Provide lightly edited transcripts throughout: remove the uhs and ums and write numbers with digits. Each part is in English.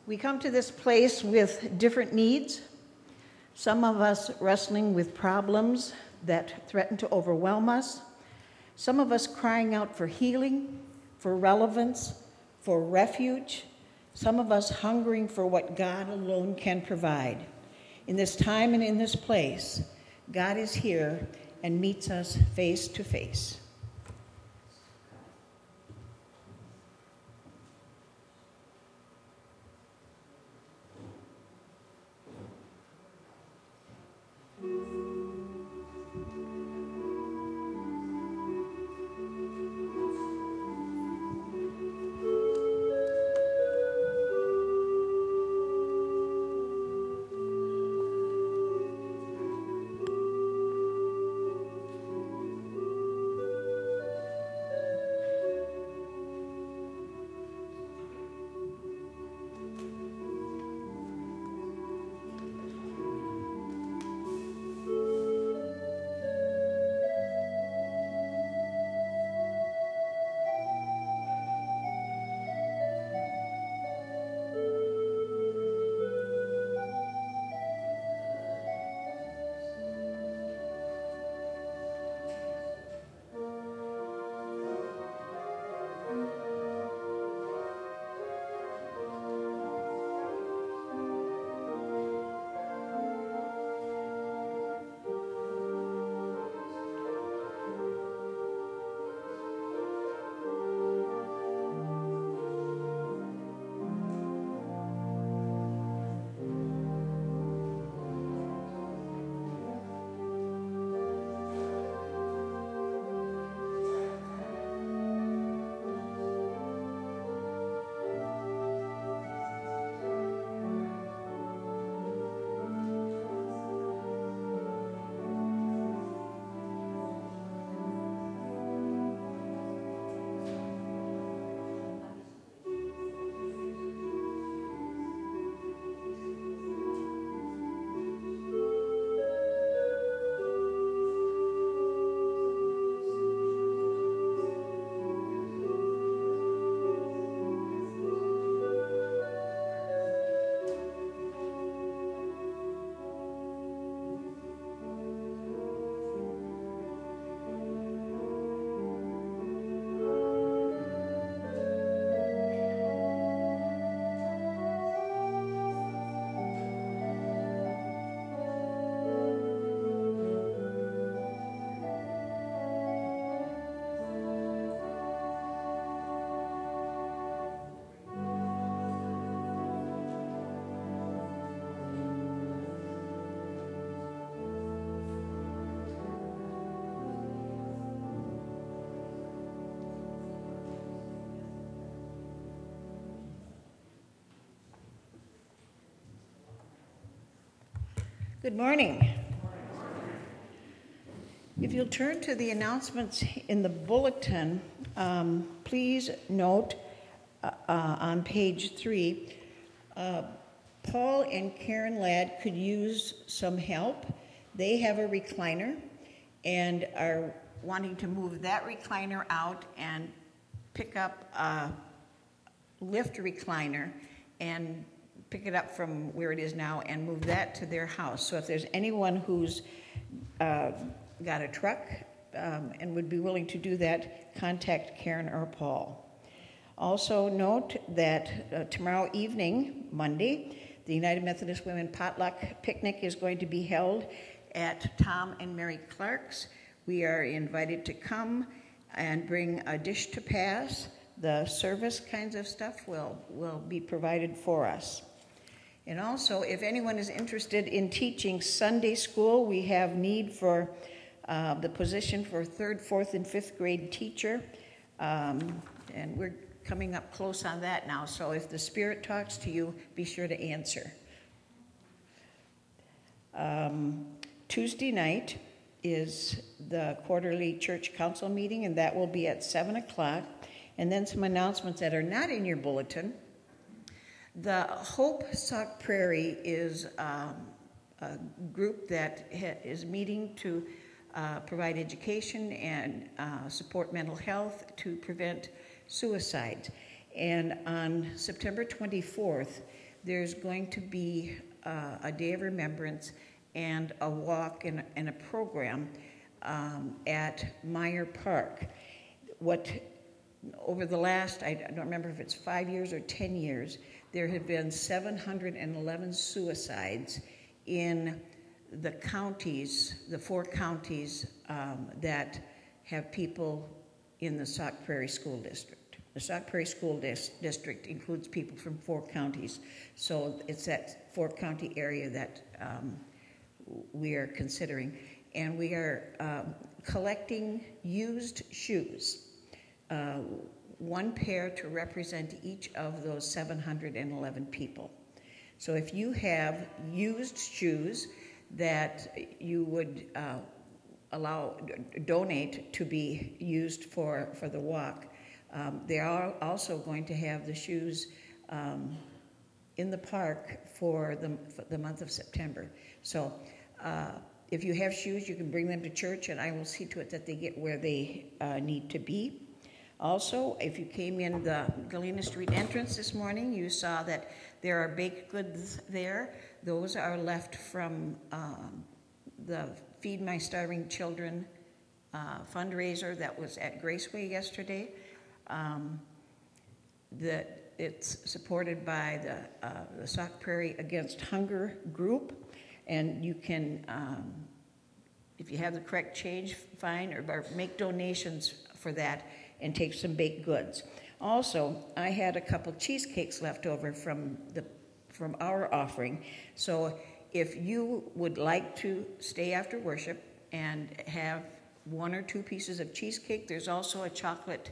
We come to this place with different needs. Some of us wrestling with problems that threaten to overwhelm us. Some of us crying out for healing, for relevance, for refuge. Some of us hungering for what God alone can provide. In this time and in this place, God is here and meets us face to face. Good morning. If you'll turn to the announcements in the bulletin, please note on page 3, Paul and Karen Ladd could use some help. They have a recliner and are wanting to move that recliner out and pick up a lift recliner and pick it up from where it is now and move that to their house. So if there's anyone who's got a truck and would be willing to do that, contact Karen or Paul. Also note that tomorrow evening, Monday, the United Methodist Women Potluck Picnic is going to be held at Tom and Mary Clark's. We are invited to come and bring a dish to pass. The service kinds of stuff will be provided for us. And also, if anyone is interested in teaching Sunday school, we have need for the position for 3rd, 4th, and 5th grade teacher. And we're coming up close on that now, so if the Spirit talks to you, be sure to answer. Tuesday night is the quarterly church council meeting, and that will be at 7 o'clock. And then some announcements that are not in your bulletin. The Hope Sauk Prairie is a group that is meeting to provide education and support mental health to prevent suicide. And on September 24th, there's going to be a day of remembrance and a walk and a program at Meyer Park. Over the last, I don't remember if it's 5 years or 10 years, there have been 711 suicides in the counties, the 4 counties that have people in the Sauk Prairie School District. The Sauk Prairie School District includes people from 4 counties, so it's that 4-county area that we are considering. And we are collecting used shoes, 1 pair to represent each of those 711 people. So if you have used shoes that you would donate to be used for the walk, they are also going to have the shoes in the park for the month of September. So if you have shoes, you can bring them to church, and I will see to it that they get where they need to be. Also, if you came in the Galena Street entrance this morning, you saw that there are baked goods there. Those are left from the Feed My Starving Children fundraiser that was at Graceway yesterday. That it's supported by the Sauk Prairie Against Hunger group, and you can, if you have the correct change, fine, or make donations for that and take some baked goods. Also, I had a couple cheesecakes left over from our offering. So if you would like to stay after worship and have 1 or 2 pieces of cheesecake, there's also a chocolate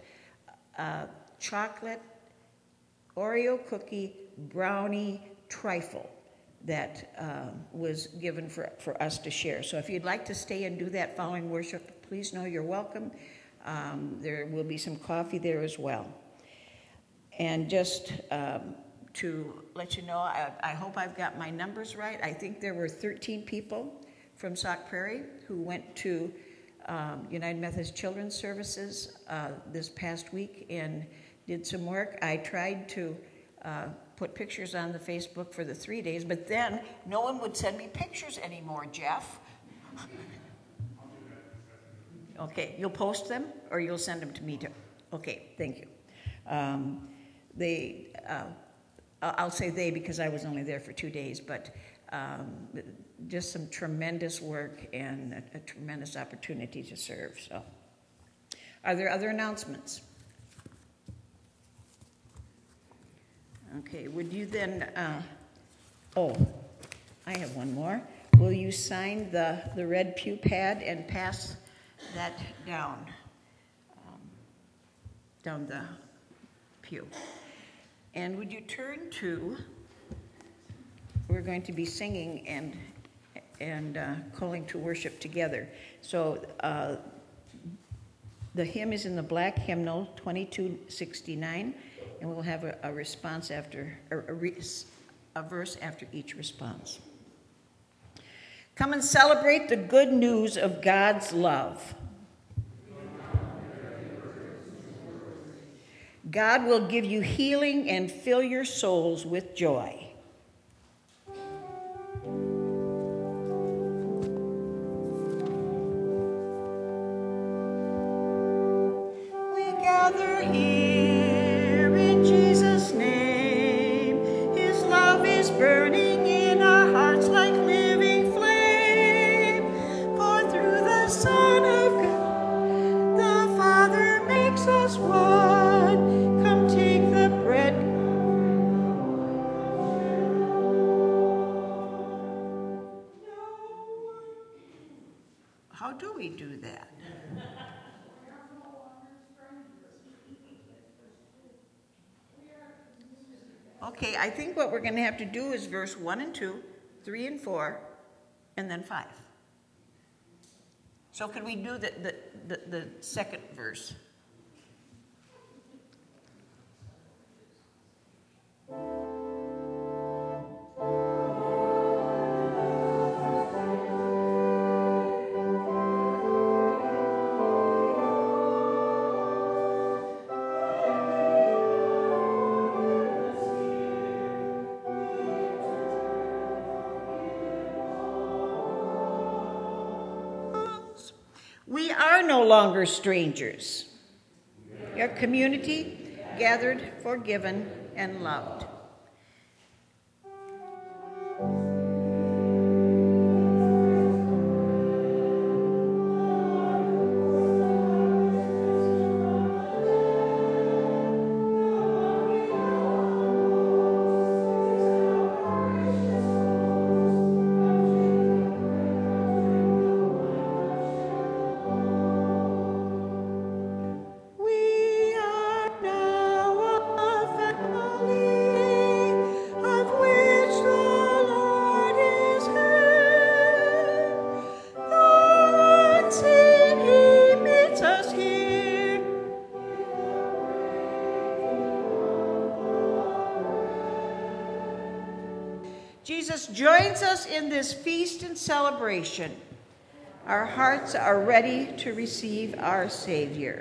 Oreo cookie brownie trifle that was given for us to share. So if you'd like to stay and do that following worship, please know you're welcome. There will be some coffee there as well. And just to let you know, I hope I've got my numbers right. I think there were 13 people from Sauk Prairie who went to United Methodist Children's Services this past week and did some work. I tried to put pictures on the Facebook for the 3 days, but then no one would send me pictures anymore, Jeff. Okay, you'll post them, or you'll send them to me too? Okay, thank you. I'll say they because I was only there for 2 days, but just some tremendous work and a tremendous opportunity to serve. So, are there other announcements? Okay, would you then, I have one more. Will you sign the red pew pad and pass that down the pew? And would you turn to, we're going to be singing and calling to worship together. So the hymn is in the black hymnal, 2269, and we'll have a response after, a verse after each response. Come and celebrate the good news of God's love. God will give you healing and fill your souls with joy. We gather here in Jesus' name. His love is burning in our hearts like living flame. For through the Son of God, the Father makes us one. How do we do that? Okay, I think what we're going to have to do is verse 1 and 2, 3 and 4, and then 5. So could we do the second verse? We are no longer strangers. Your community, gathered, forgiven, and loved. Jesus joins us in this feast and celebration. Our hearts are ready to receive our Savior.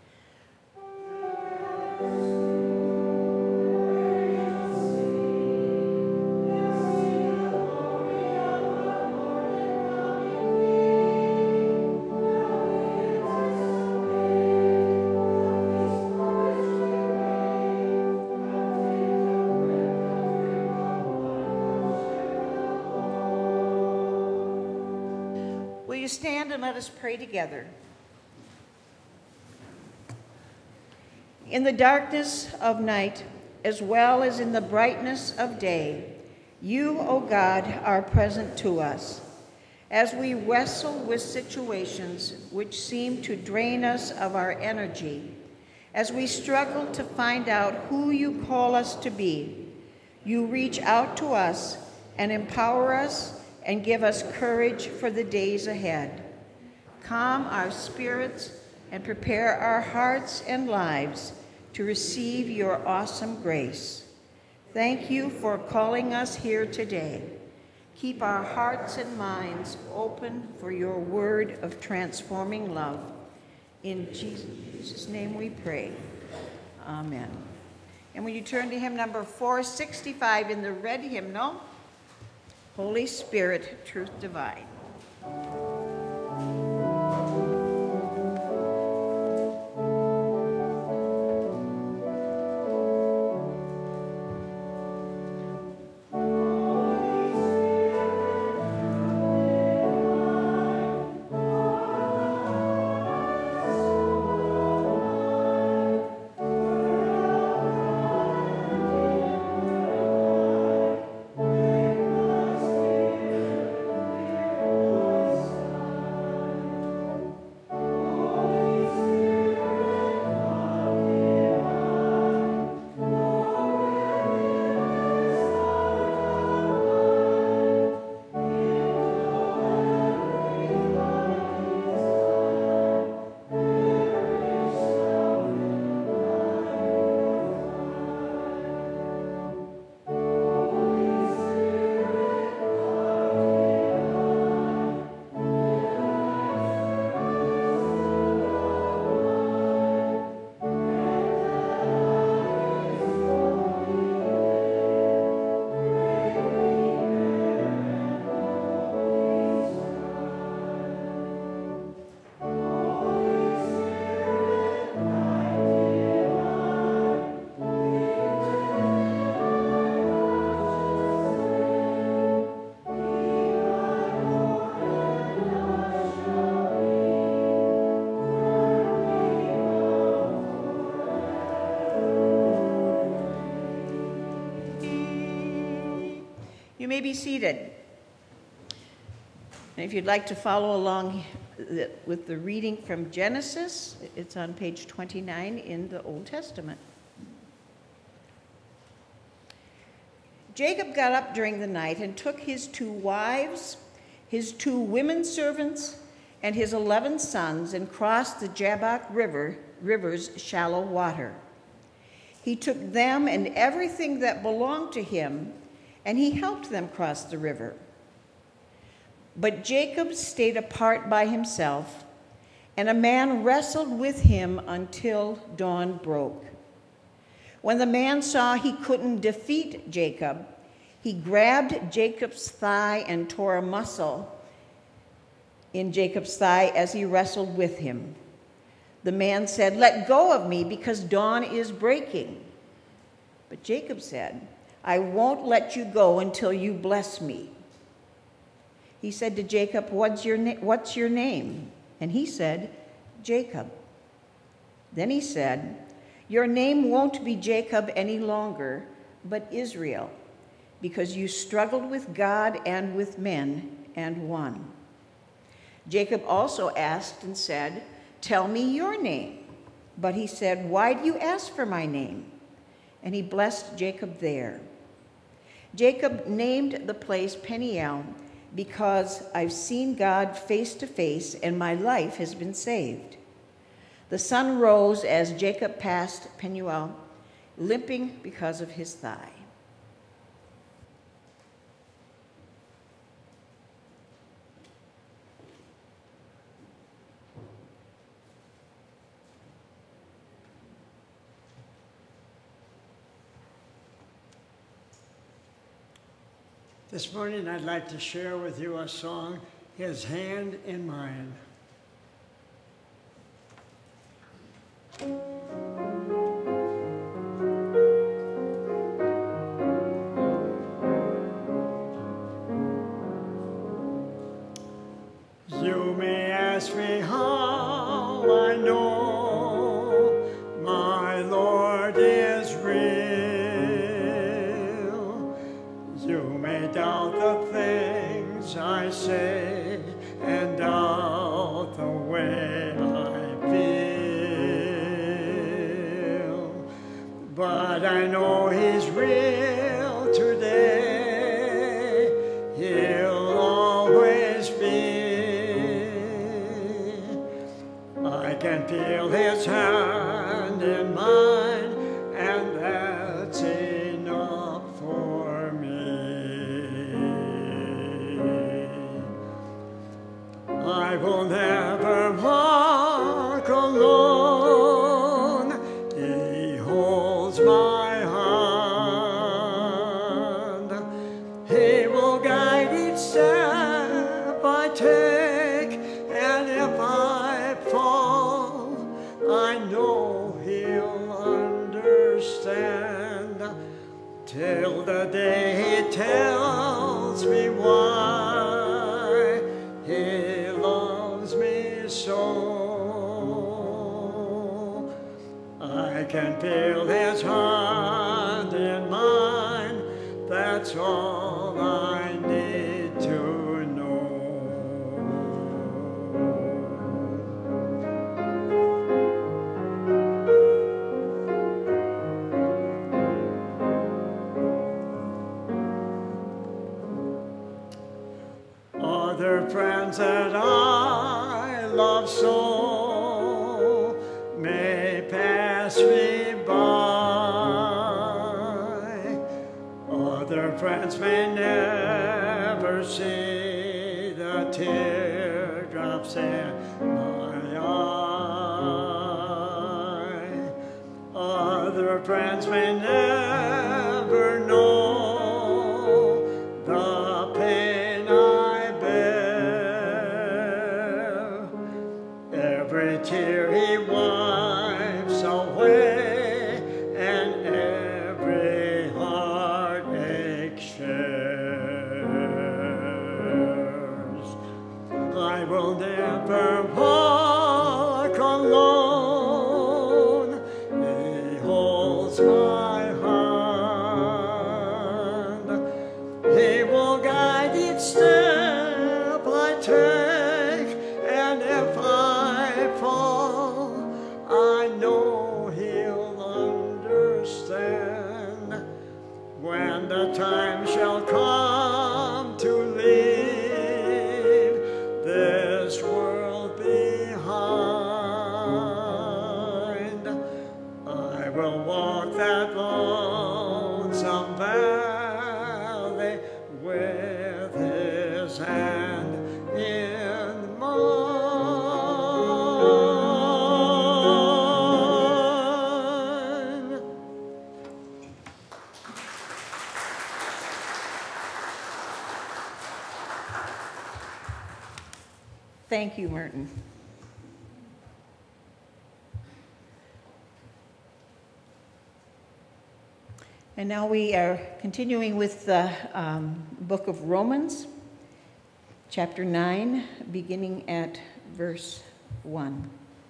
Will you stand and let us pray together? In the darkness of night, as well as in the brightness of day, you, O God, are present to us. As we wrestle with situations which seem to drain us of our energy, as we struggle to find out who you call us to be, you reach out to us and empower us and give us courage for the days ahead. Calm our spirits and prepare our hearts and lives to receive your awesome grace. Thank you for calling us here today. Keep our hearts and minds open for your word of transforming love. In Jesus' name we pray. Amen. And when you turn to hymn number 465 in the red hymnal, Holy Spirit, Truth Divine. You may be seated. And if you'd like to follow along with the reading from Genesis, it's on page 29 in the Old Testament. Jacob got up during the night and took his 2 wives, his 2 women servants, and his 11 sons and crossed the Jabbok River's shallow water. He took them and everything that belonged to him, and he helped them cross the river. But Jacob stayed apart by himself, and a man wrestled with him until dawn broke. When the man saw he couldn't defeat Jacob, he grabbed Jacob's thigh and tore a muscle in Jacob's thigh as he wrestled with him. The man said, "Let go of me, because dawn is breaking." But Jacob said, "I won't let you go until you bless me." He said to Jacob, What's your name?" And he said, "Jacob." Then he said, "Your name won't be Jacob any longer, but Israel, because you struggled with God and with men and won." Jacob also asked and said, "Tell me your name." But he said, "Why do you ask for my name?" And he blessed Jacob there. Jacob named the place Peniel, because I've seen God face to face, and my life has been saved. The sun rose as Jacob passed Peniel, limping because of his thigh. This morning I'd like to share with you a song, His Hand in Mine. You may ask me how I know my Lord is real. You may doubt the things I say and doubt the way I feel, but I know He's real today. He'll always be. I can feel His hand in mine, and that's enough for me. I will never walk alone. He holds my hand. He will guide each step I take, and if I fall, I know He'll understand, till the day He tells me why He loves me so. I can feel His hand in mine, that's all I need to know. Other friends that I love so may pass me by. Other friends may never see the teardrops in my eye. Other friends may never know the pain I bear. Every tear He wipes away, and every heartache shares. I will never walk alone. He holds my hand. He will guide each step I take, and if I fall, I know He'll understand. When the time shall come to leave this world behind, Thank you, Merton. And now we are continuing with the book of Romans, chapter 9, beginning at verse 1.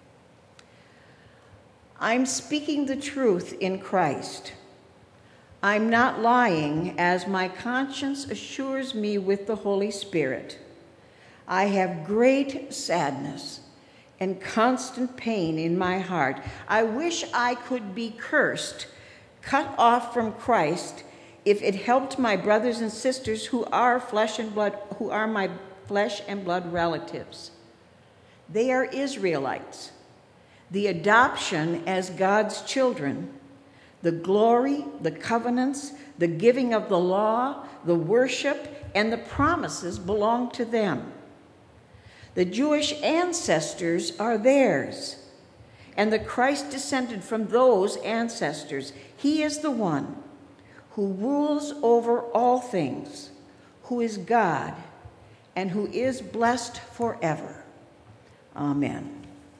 I'm speaking the truth in Christ. I'm not lying, as my conscience assures me with the Holy Spirit. I have great sadness and constant pain in my heart. I wish I could be cursed, cut off from Christ, if it helped my brothers and sisters who are my flesh and blood relatives. They are Israelites, the adoption as God's children, the glory, the covenants, the giving of the law, the worship, and the promises belong to them. The Jewish ancestors are theirs, and the Christ descended from those ancestors. He is the one who rules over all things, who is God, and who is blessed forever. Amen.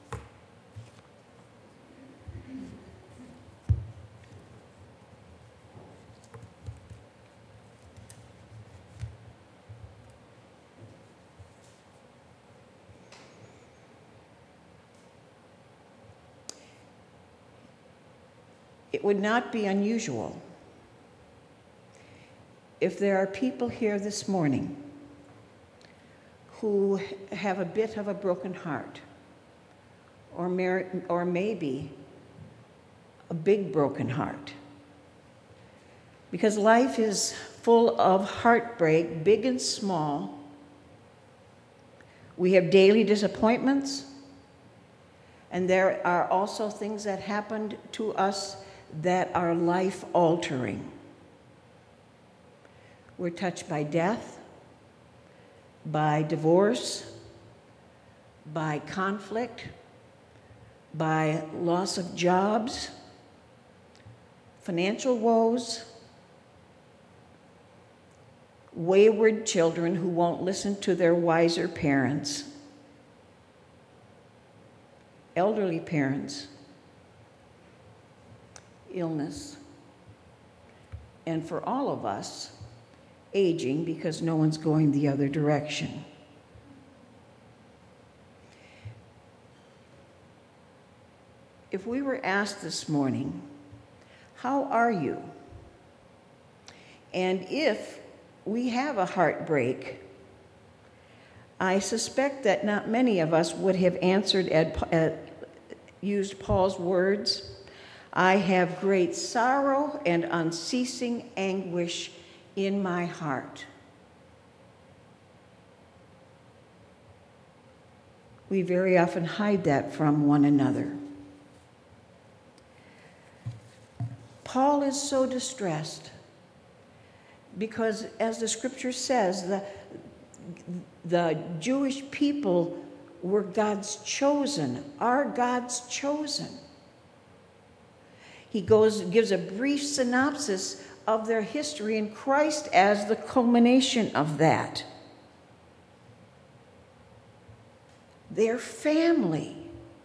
It would not be unusual if there are people here this morning who have a bit of a broken heart, or maybe a big broken heart. Because life is full of heartbreak, big and small. We have daily disappointments, and there are also things that happened to us that are life-altering. We're touched by death, by divorce, by conflict, by loss of jobs, financial woes, wayward children who won't listen to their wiser parents, elderly parents, illness, and for all of us, aging, because no one's going the other direction. If we were asked this morning, how are you? And if we have a heartbreak, I suspect that not many of us would have answered used Paul's words, I have great sorrow and unceasing anguish in my heart. We very often hide that from one another. Paul is so distressed because, as the scripture says, the Jewish people were God's chosen, are God's chosen. He gives a brief synopsis of their history in Christ as the culmination of that. Their family.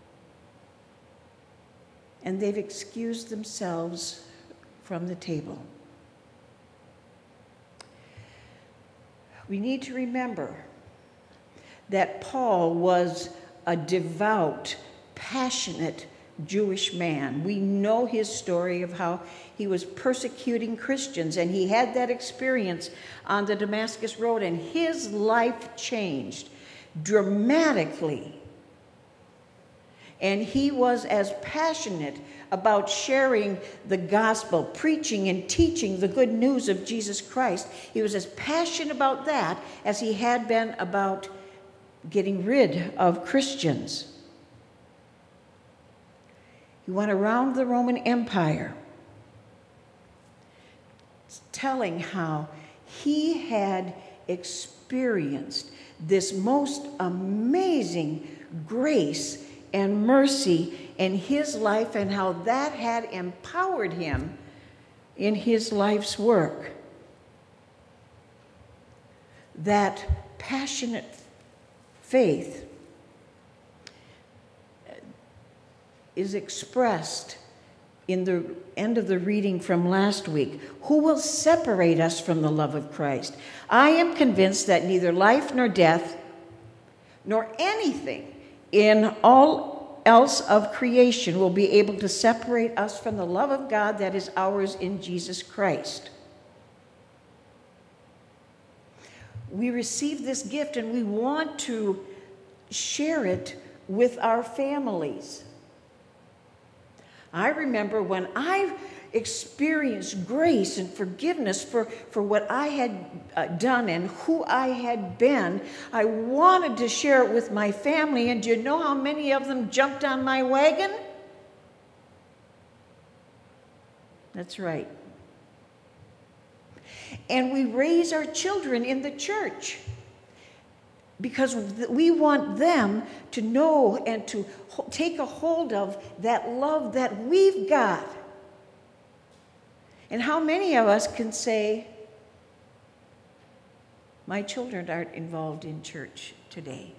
And they've excused themselves from the table. We need to remember that Paul was a devout, passionate Jewish man. We know his story of how he was persecuting Christians, and he had that experience on the Damascus Road, and his life changed dramatically. And he was as passionate about sharing the gospel, preaching and teaching the good news of Jesus Christ. He was as passionate about that as he had been about getting rid of Christians. He went around the Roman Empire telling how he had experienced this most amazing grace and mercy in his life and how that had empowered him in his life's work. That passionate faith is expressed in the end of the reading from last week. Who will separate us from the love of Christ? I am convinced that neither life nor death, nor anything in all else of creation will be able to separate us from the love of God that is ours in Jesus Christ. We receive this gift and we want to share it with our families. I remember when I experienced grace and forgiveness for what I had done and who I had been, I wanted to share it with my family, and do you know how many of them jumped on my wagon? That's right. And we raise our children in the church because we want them to know and to take a hold of that love that we've got. And how many of us can say, my children aren't involved in church today?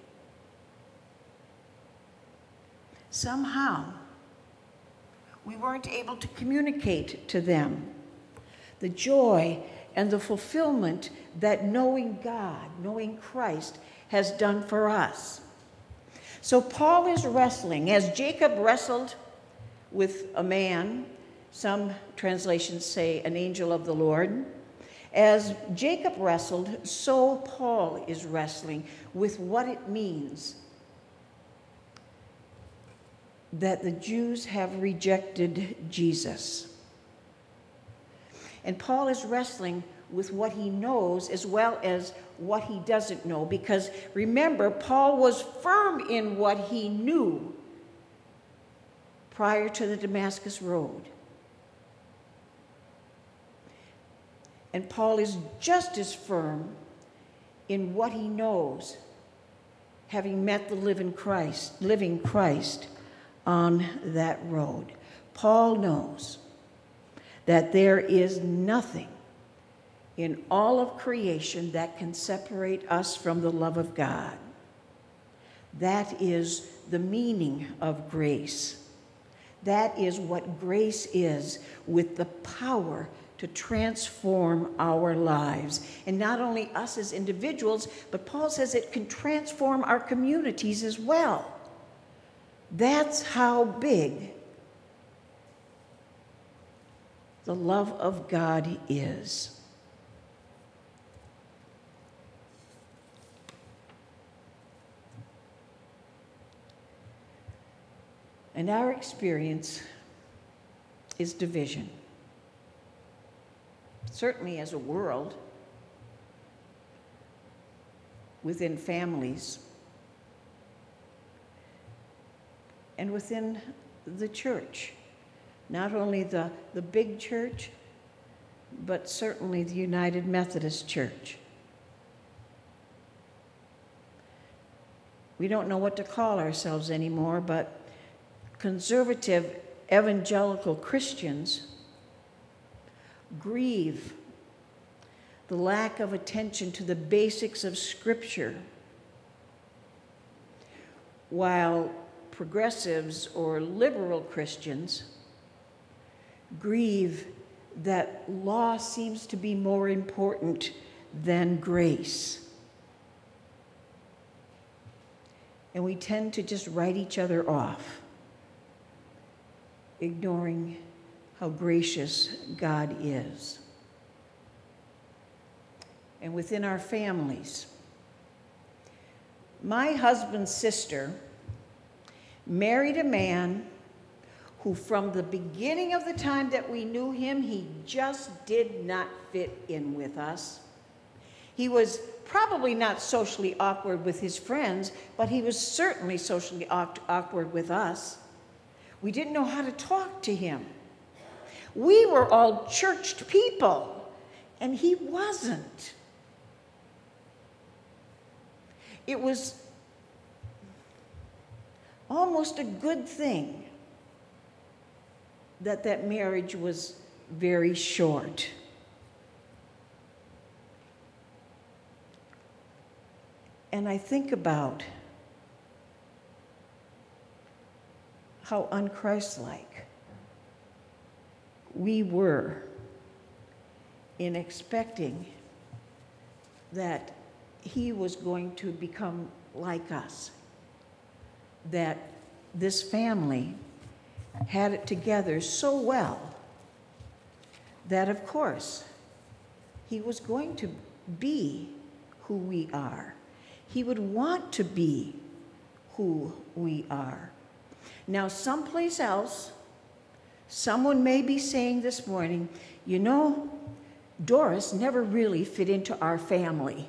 Somehow, we weren't able to communicate to them the joy and the fulfillment that knowing God, knowing Christ, has done for us. So Paul is wrestling, as Jacob wrestled with a man, some translations say an angel of the Lord. As Jacob wrestled, so Paul is wrestling with what it means that the Jews have rejected Jesus. And Paul is wrestling with what he knows as well as what he doesn't know, because remember, Paul was firm in what he knew prior to the Damascus Road. And Paul is just as firm in what he knows, having met the living Christ on that road. Paul knows that there is nothing in all of creation that can separate us from the love of God. That is the meaning of grace. That is what grace is, with the power to transform our lives. And not only us as individuals, but Paul says it can transform our communities as well. That's how big the love of God is. And our experience is division. Certainly as a world, within families, and within the church. Not only the big church, but certainly the United Methodist Church. We don't know what to call ourselves anymore, but conservative evangelical Christians grieve the lack of attention to the basics of Scripture, while progressives or liberal Christians grieve that law seems to be more important than grace. And we tend to just write each other off, ignoring how gracious God is. And within our families, my husband's sister married a man who, from the beginning of the time that we knew him, he just did not fit in with us. He was probably not socially awkward with his friends, but he was certainly socially awkward with us. We didn't know how to talk to him. We were all churched people, and he wasn't. It was almost a good thing that marriage was very short. And I think about how unchristlike we were in expecting that he was going to become like us, that this family had it together so well that, of course, he was going to be who we are. He would want to be who we are. Now, someplace else, someone may be saying this morning, you know, Doris never really fit into our family.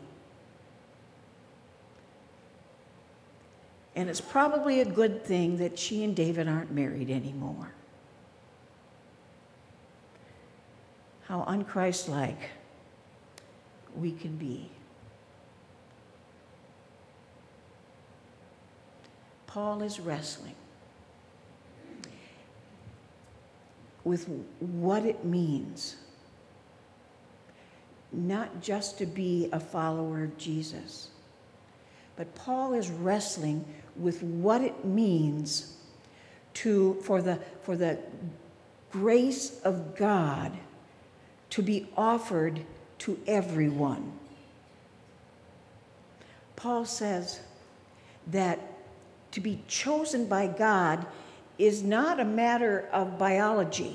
And it's probably a good thing that she and David aren't married anymore. How unchristlike we can be. Paul is wrestling with what it means not just to be a follower of Jesus, but Paul is wrestling with what it means for the grace of God to be offered to everyone. Paul says that to be chosen by God is not a matter of biology.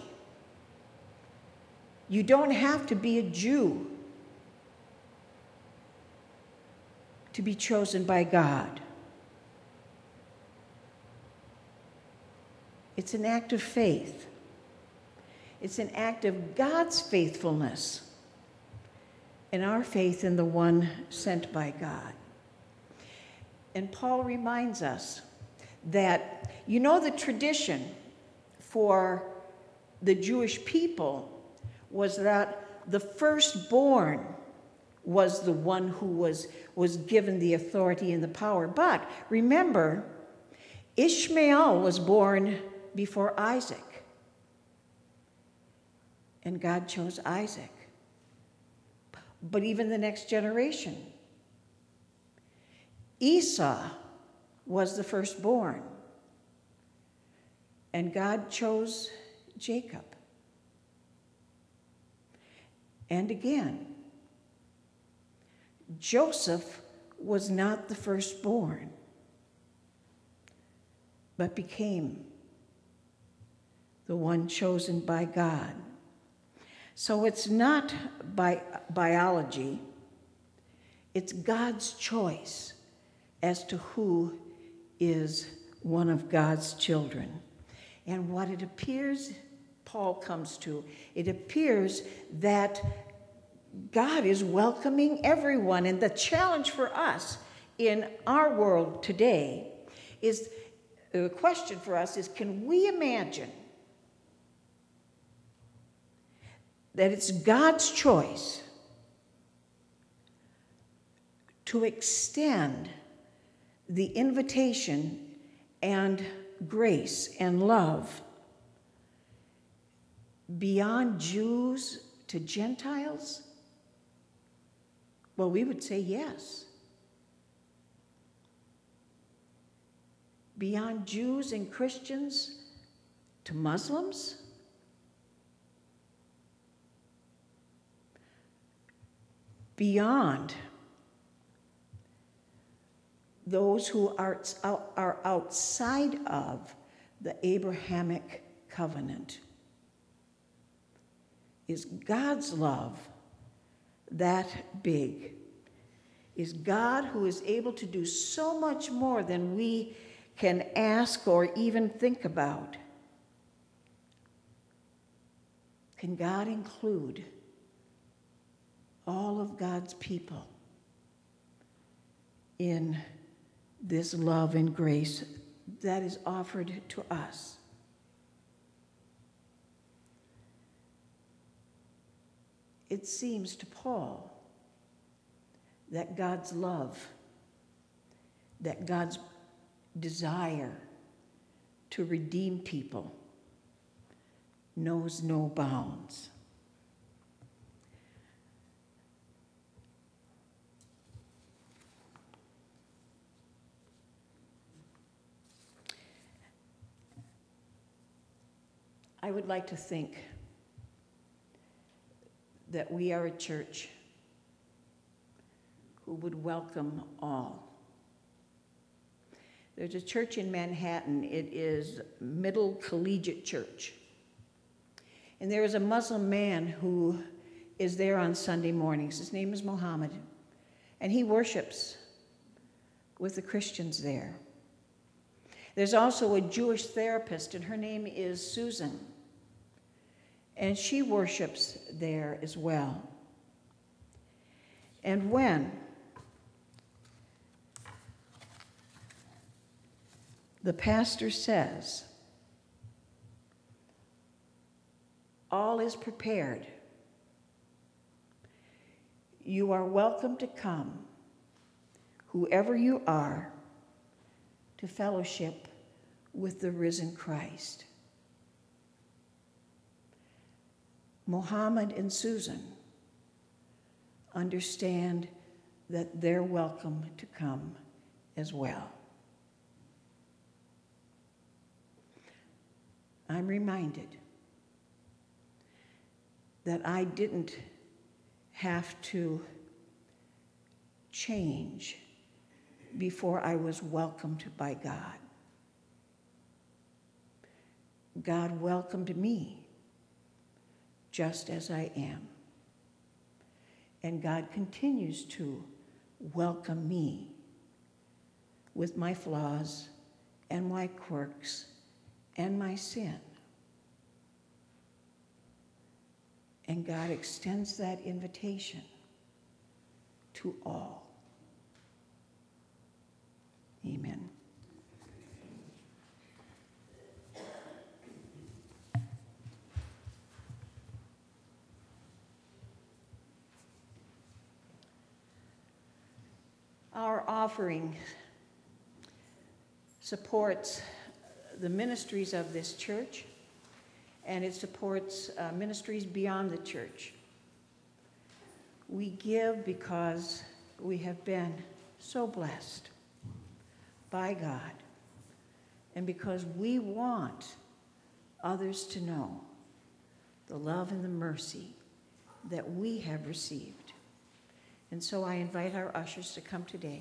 You don't have to be a Jew to be chosen by God. It's an act of faith. It's an act of God's faithfulness and our faith in the one sent by God. And Paul reminds us that, you know, the tradition for the Jewish people was that the firstborn was the one who was given the authority and the power. But remember, Ishmael was born before Isaac, and God chose Isaac. But even the next generation, Esau was the firstborn, and God chose Jacob. And again, Joseph was not the firstborn, but became the one chosen by God. So it's not by biology, it's God's choice as to who is one of God's children. And what it appears Paul comes to, it appears that God is welcoming everyone. And the challenge for us in our world today is, the question for us is, can we imagine that it's God's choice to extend the invitation and grace and love beyond Jews to Gentiles? Well, we would say yes. Beyond Jews and Christians to Muslims? Beyond those who are outside of the Abrahamic covenant. Is God's love that big? Is God, who is able to do so much more than we can ask or even think about, can God include all of God's people in this love and grace that is offered to us? It seems to Paul that God's love, that God's desire to redeem people knows no bounds. I would like to think that we are a church who would welcome all. There's a church in Manhattan. It is Middle Collegiate Church. And there is a Muslim man who is there on Sunday mornings. His name is Mohammed. And he worships with the Christians there. There's also a Jewish therapist, and her name is Susan. And she worships there as well. And when the pastor says, all is prepared, you are welcome to come, whoever you are, to fellowship with the risen Christ. Mohammed and Susan understand that they're welcome to come as well. I'm reminded that I didn't have to change before I was welcomed by God. God welcomed me just as I am. And God continues to welcome me with my flaws and my quirks and my sin. And God extends that invitation to all. Amen. Our offering supports the ministries of this church, and it supports ministries beyond the church. We give because we have been so blessed by God, and because we want others to know the love and the mercy that we have received. And so I invite our ushers to come today.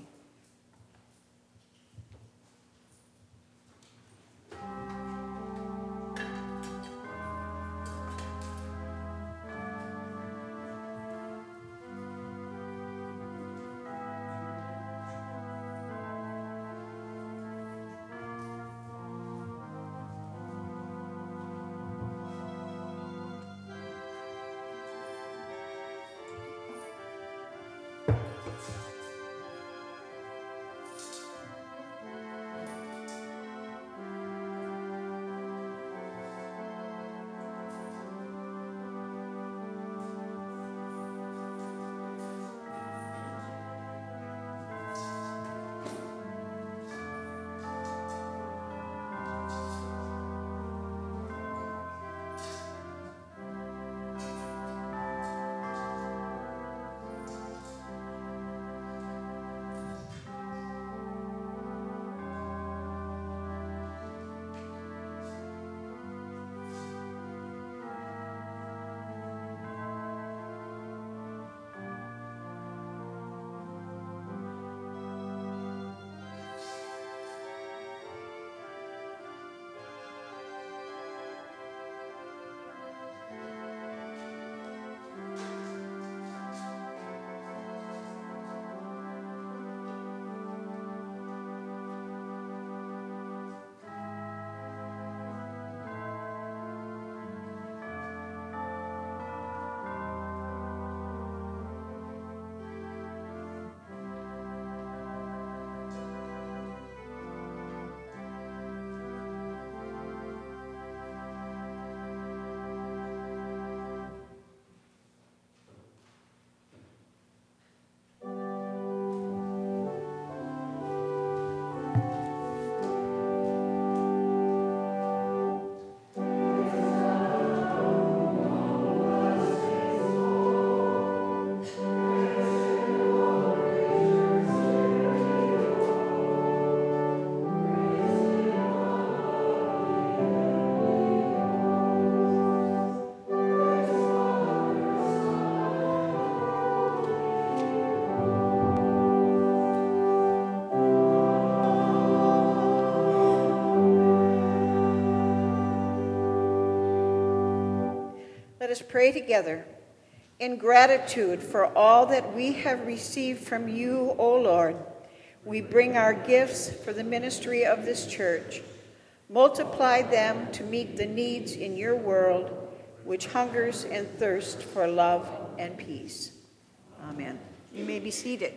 Let us pray together. In gratitude for all that we have received from you, O Lord, we bring our gifts for the ministry of this church. Multiply them to meet the needs in your world, which hungers and thirsts for love and peace. Amen. You may be seated.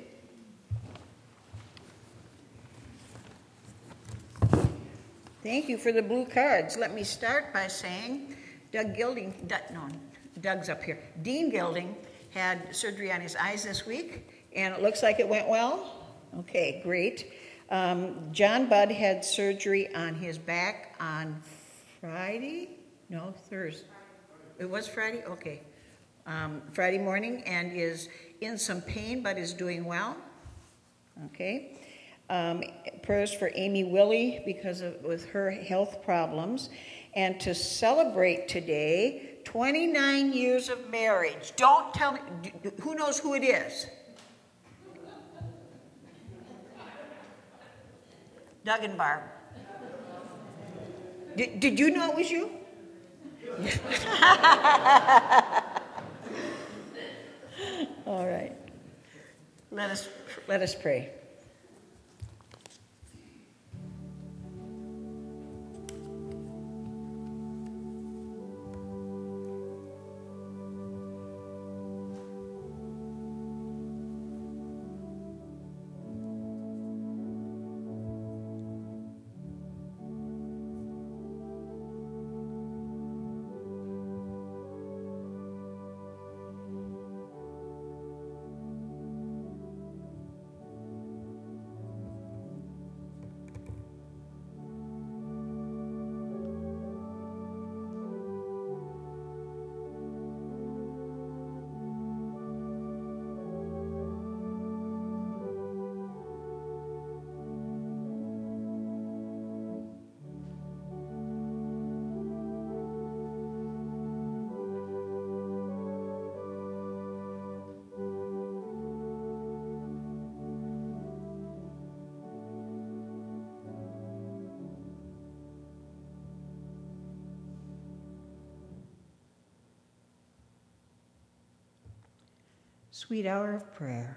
Thank you for the blue cards. Let me start by saying Doug's up here. Dean Gilding had surgery on his eyes this week, and it looks like it went well. Okay, great. John Budd had surgery on his back on Friday? No, Thursday. It was Friday? Okay. Friday morning, and is in some pain, but is doing well. Okay. Prayers for Amy Willie with her health problems. And to celebrate today, 29 years of marriage. Don't tell me, who knows who it is? Doug and Barb. Did you know it was you? All right. Let us pray. Sweet hour of prayer.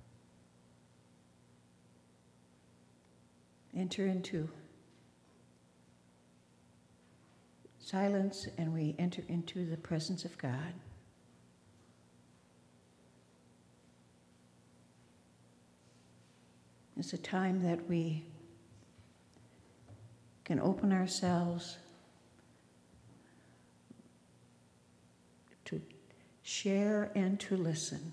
Enter into silence, and we enter into the presence of God. It's a time that we can open ourselves to share and to listen.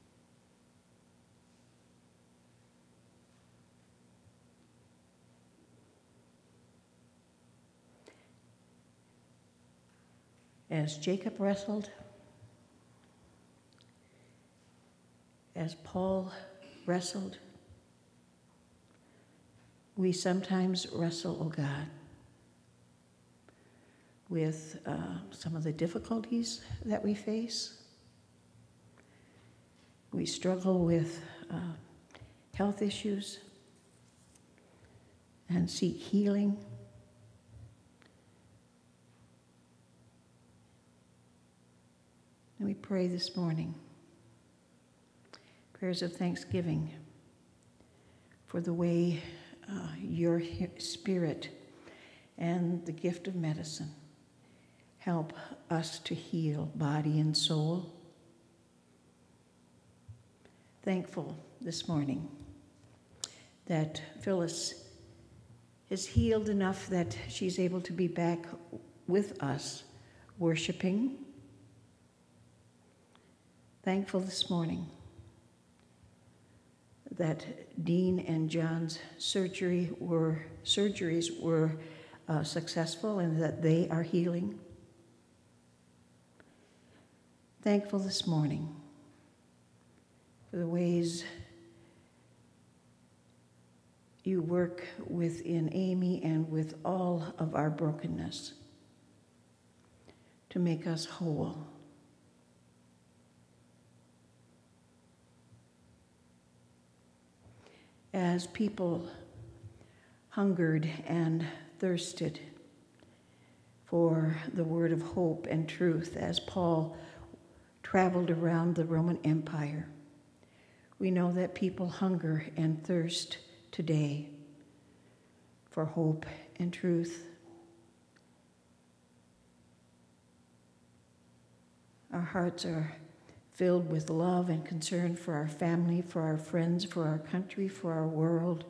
As Jacob wrestled, as Paul wrestled, we sometimes wrestle, oh God, with some of the difficulties that we face. We struggle with health issues and seek healing. And we pray this morning prayers of thanksgiving for the way your Spirit and the gift of medicine help us to heal body and soul. Thankful this morning that Phyllis is healed enough that she's able to be back with us worshiping. Thankful this morning that Dean and John's surgeries were successful and that they are healing. Thankful this morning for the ways you work within Amy and with all of our brokenness to make us whole. As people hungered and thirsted for the word of hope and truth as Paul traveled around the Roman Empire. We know that people hunger and thirst today for hope and truth. Our hearts are filled with love and concern for our family, for our friends, for our country, for our world.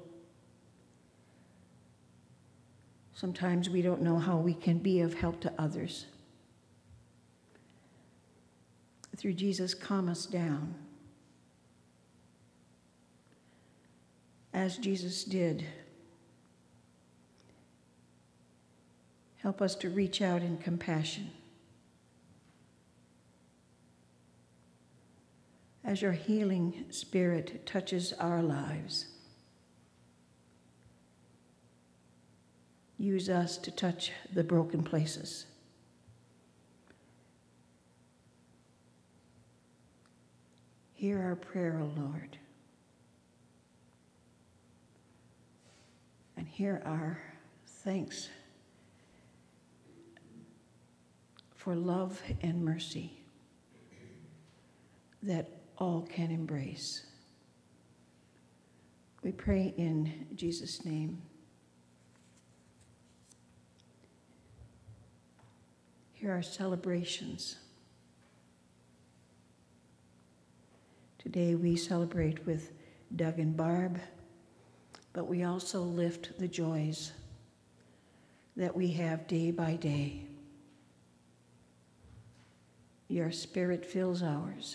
Sometimes we don't know how we can be of help to others. Through Jesus, calm us down. As Jesus did, help us to reach out in compassion. As your healing spirit touches our lives, use us to touch the broken places. Hear our prayer, O Lord, and hear our thanks for love and mercy that all can embrace. We pray in Jesus' name. Hear our celebrations. Today we celebrate with Doug and Barb, but we also lift the joys that we have day by day. Your spirit fills ours.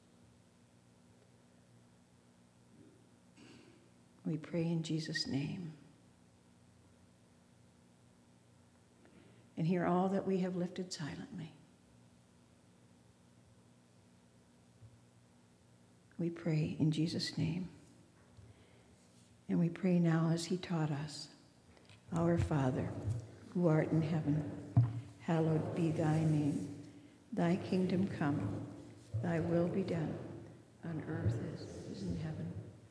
We pray in Jesus' name. And hear all that we have lifted silently. We pray in Jesus' name. And we pray now as he taught us. Our Father, who art in heaven, hallowed be thy name. Thy kingdom come, thy will be done, on earth as it is in heaven.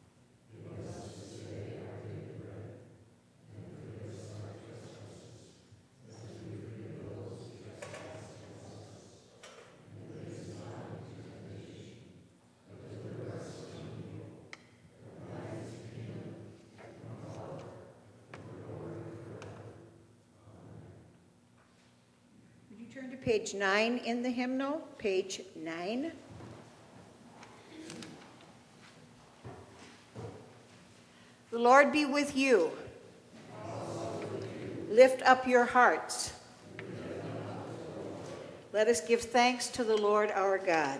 Turn to page 9 in the hymnal, page 9. The Lord be with you. Lift up your hearts. Let us give thanks to the Lord our God.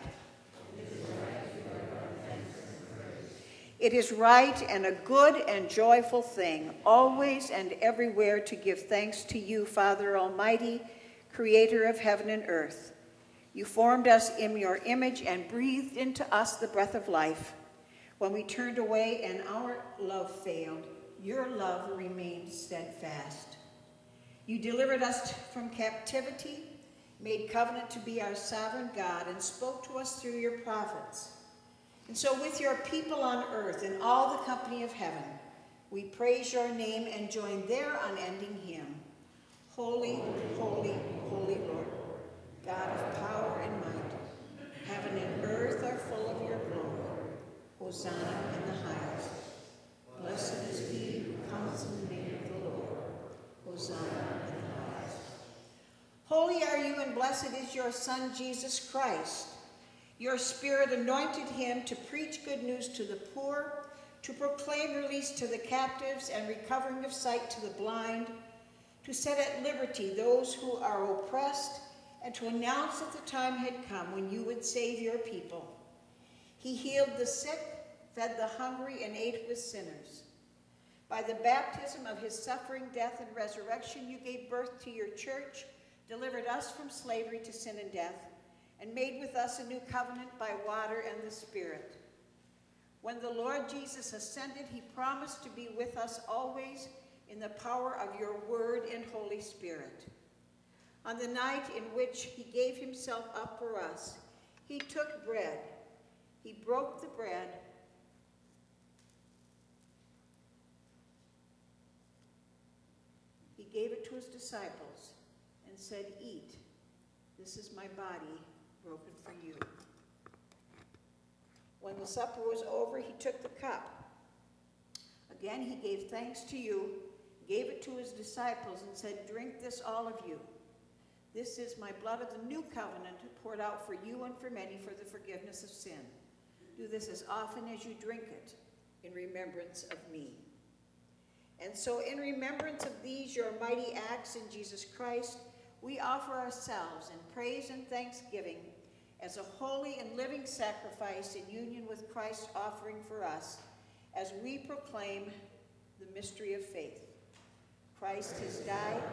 It is right and a good and joyful thing, always and everywhere, to give thanks to you, Father Almighty, Creator of heaven and earth. You formed us in your image and breathed into us the breath of life. When we turned away and our love failed, your love remained steadfast. You delivered us from captivity, made covenant to be our sovereign God, and spoke to us through your prophets. And so with your people on earth and all the company of heaven, we praise your name and join their unending hymn. Holy, holy, holy Lord, God of power and might, heaven and earth are full of your glory. Hosanna in the highest. Blessed is he who comes in the name of the Lord. Hosanna in the highest. Holy are you and blessed is your Son, Jesus Christ. Your Spirit anointed him to preach good news to the poor, to proclaim release to the captives and recovering of sight to the blind, to set at liberty those who are oppressed, and to announce that the time had come when you would save your people. He healed the sick, fed the hungry, and ate with sinners. By the baptism of his suffering, death, and resurrection, you gave birth to your church, delivered us from slavery to sin and death, and made with us a new covenant by water and the Spirit. When the Lord Jesus ascended, he promised to be with us always in the power of your word and Holy Spirit. On the night in which he gave himself up for us, he took bread. He broke the bread. He gave it to his disciples and said, "Eat. This is my body broken for you." When the supper was over, he took the cup. Again, he gave thanks to you, gave it to his disciples, and said, "Drink this, all of you. This is my blood of the new covenant, poured out for you and for many for the forgiveness of sin. Do this as often as you drink it, in remembrance of me." And so in remembrance of these, your mighty acts in Jesus Christ, we offer ourselves in praise and thanksgiving as a holy and living sacrifice in union with Christ's offering for us, as we proclaim the mystery of faith. Christ has died.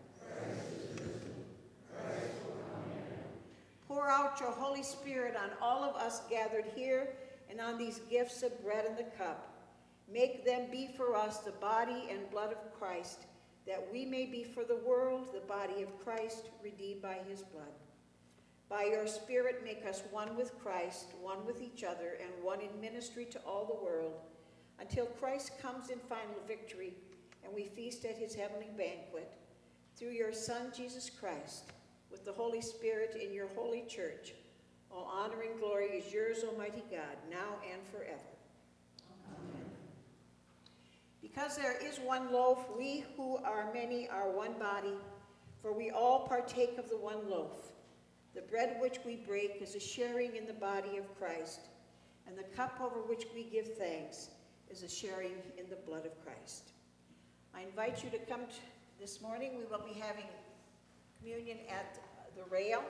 Pour out your Holy Spirit on all of us gathered here and on these gifts of bread and the cup. Make them be for us the body and blood of Christ, that we may be for the world the body of Christ, redeemed by his blood. By your Spirit, make us one with Christ, one with each other, and one in ministry to all the world, until Christ comes in final victory and we feast at his heavenly banquet. Through your Son, Jesus Christ, with the Holy Spirit in your holy church, all honor and glory is yours, Almighty God, now and forever. Amen. Because there is one loaf, we who are many are one body, for we all partake of the one loaf. The bread which we break is a sharing in the body of Christ, and the cup over which we give thanks is a sharing in the blood of Christ. I invite you to come this morning. We will be having communion at the rail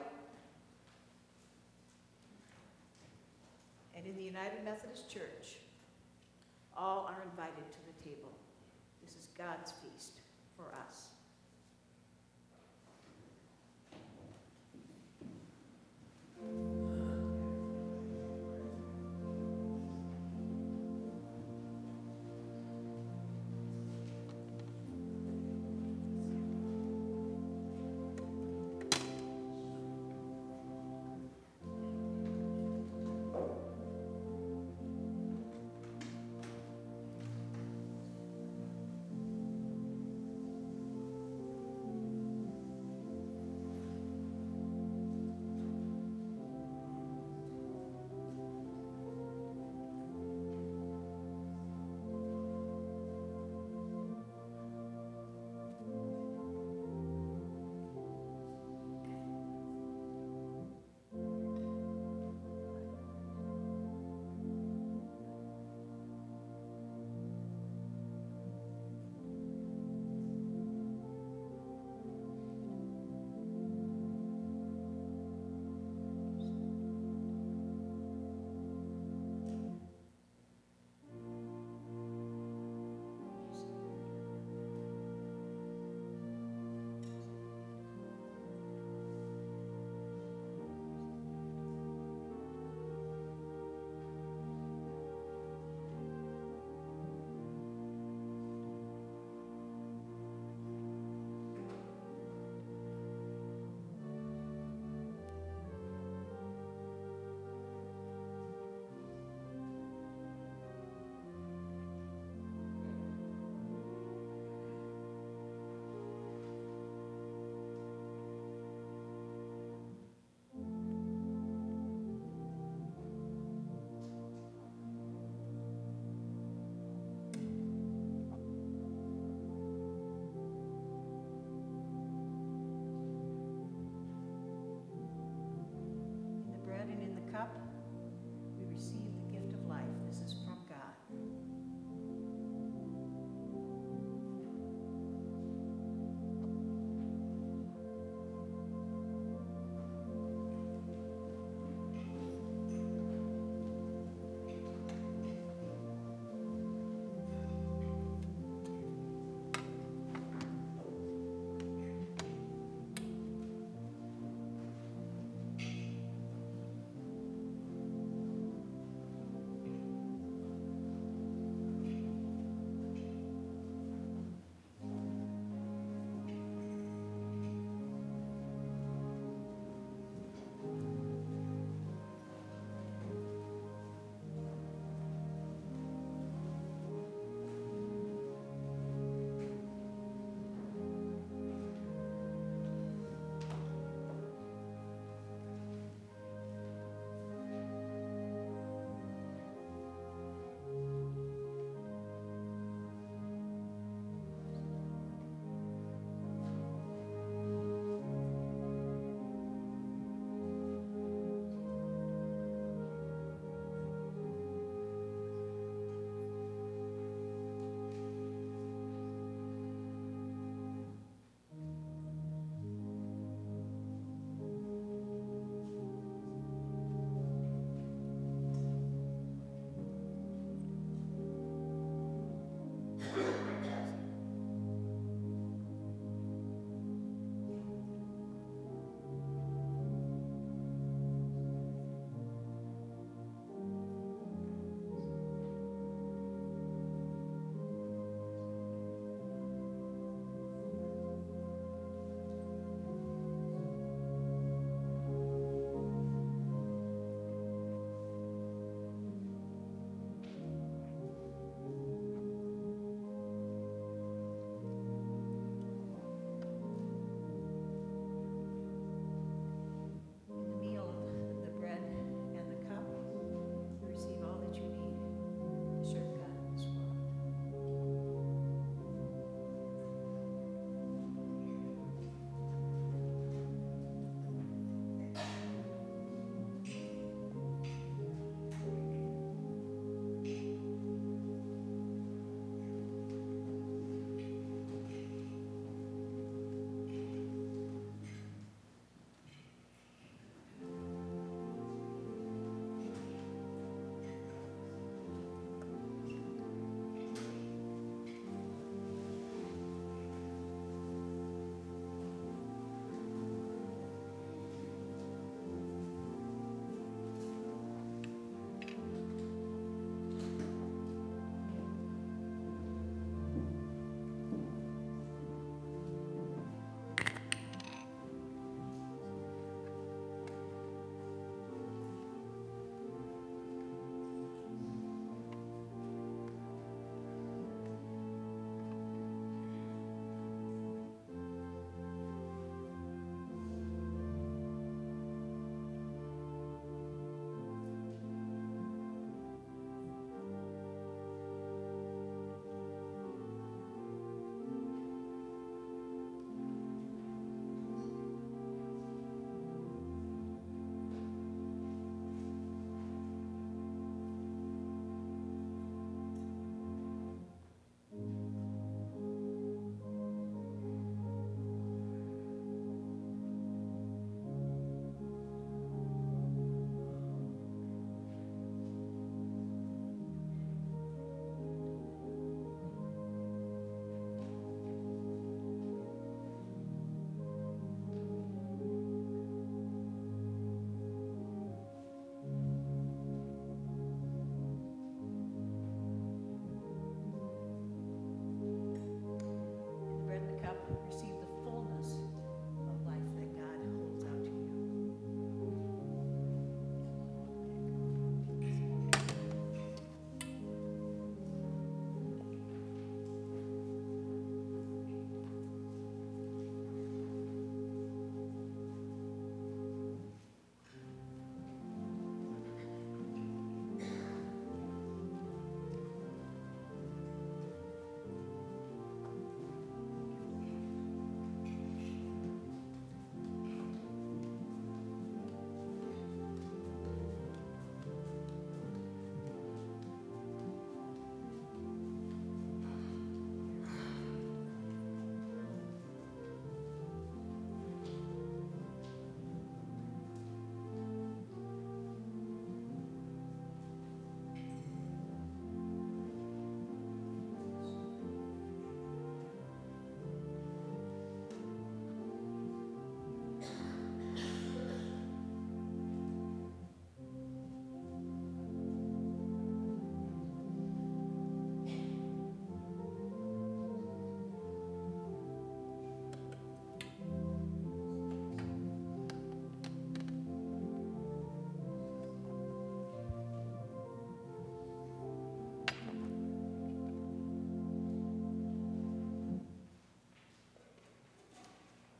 and in the United Methodist Church. All are invited to the table. This is God's feast for us.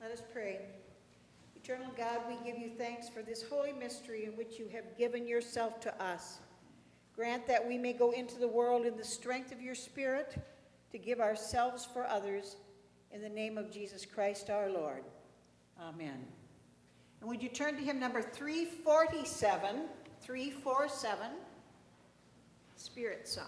Let us pray. Eternal God, we give you thanks for this holy mystery in which you have given yourself to us. Grant that we may go into the world in the strength of your Spirit to give ourselves for others, in the name of Jesus Christ our Lord. Amen. And would you turn to hymn number 347, 347, Spirit Song.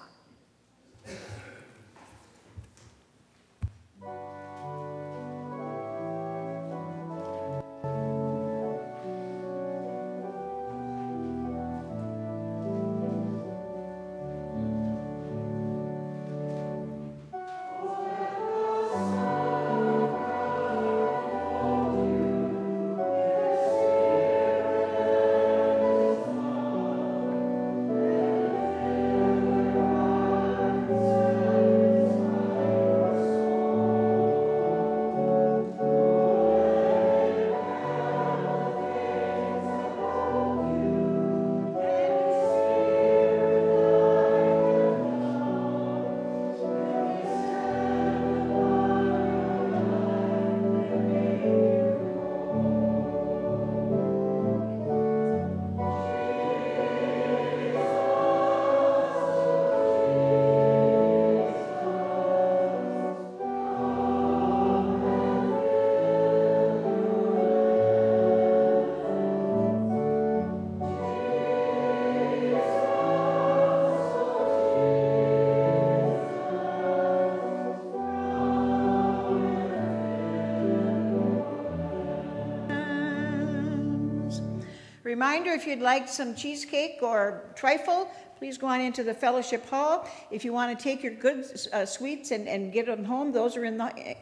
Reminder, if you'd like some cheesecake or trifle, please go on into the fellowship hall. If you want to take your good sweets and get them home, those are in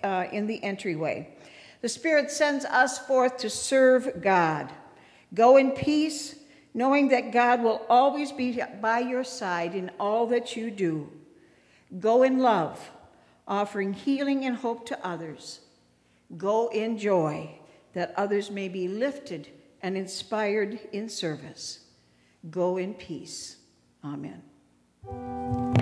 the entryway. The Spirit sends us forth to serve God. Go in peace, knowing that God will always be by your side in all that you do. Go in love, offering healing and hope to others. Go in joy, that others may be lifted and inspired in service. Go in peace. Amen.